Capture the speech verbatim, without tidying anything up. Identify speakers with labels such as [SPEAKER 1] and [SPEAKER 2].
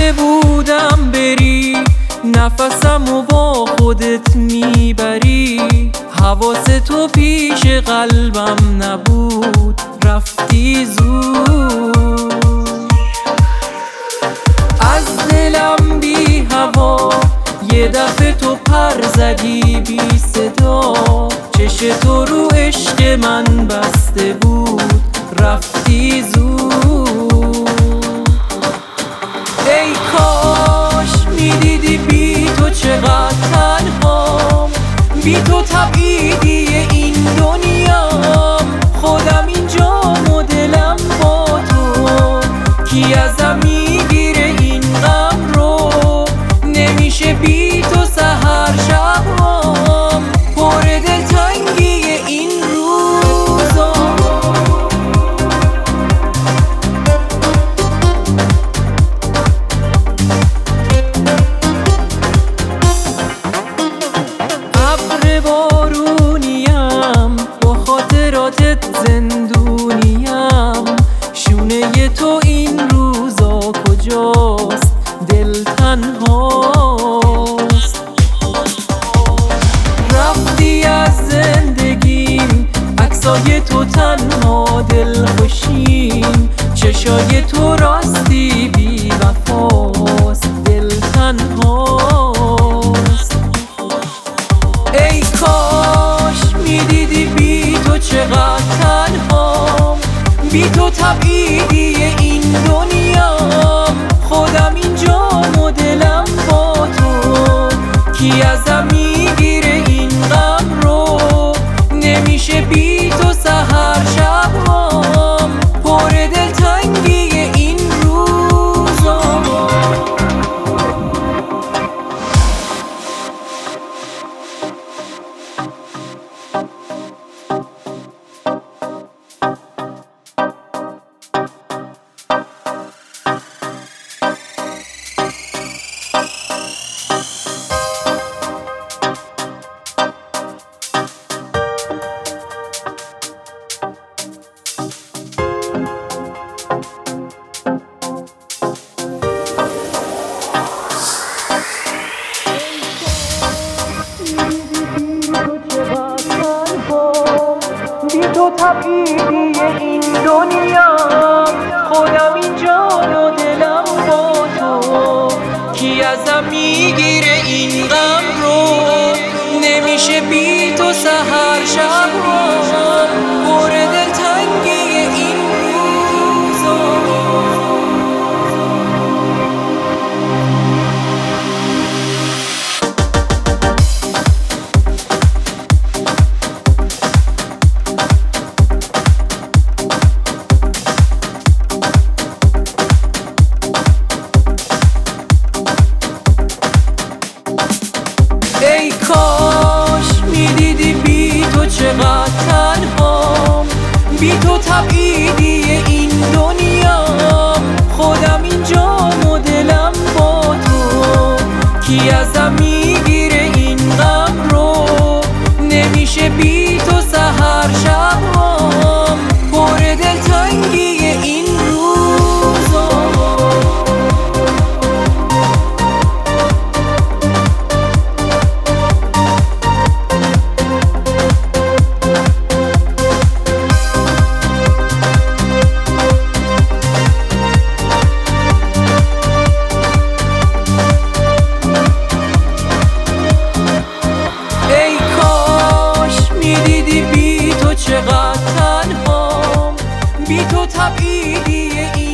[SPEAKER 1] رفته بودم بری، نفسمو با خودت میبری. حواس تو پیش قلبم نبود، رفتی زود. از دلم بی هوا یه دفعه تو پر زدی بی صدا. چش تو رو عشق من بسته بود، رفتی زود. ای کاش میدیدی بی تو چقدر تنهام، بی تو تبعیدی این دنیام. خودم اینجام و دلم با تو، کی ازم میگیره این غم رو؟ نمیشه بی تو سحر شبام، پر دلتنگی این روزا. ابر بارونیم با خاطراتت زندونیم. شونه تو این روزا کجاست؟ دل تنهاست. رفتی از زندگیم، عکسای تو تنها دل خوشیم. چشای تو راستی بی وفاست، دل تنهاست. ای کاش میدیدی بی تو چقدر تنهام، بی تو تبعیدی این دنیام. خودم اینجام و دلم با تو، کی ازم میگیره این غم رو؟ نمیشه بی تو سحر شبام، پر دلتنگی این روزا. تو تبعیدی این دنیا، خودم اینجا و دلم با تو، کی ازم میگیره این غم رو؟ نمیشه بی تو سحر شبام، پر دلتنگی این روزا. ای کاش میدیدی بی تو چقدر تنهام، بی تو تبعیدی این دنیام. خودم اینجام و دلم با تو، کی ازم میگیره این غم رو؟ نمیشه بی تو سحر شبام، پر دلتنگی این روزا. چقدر تنهام، بی تو تبعیدی این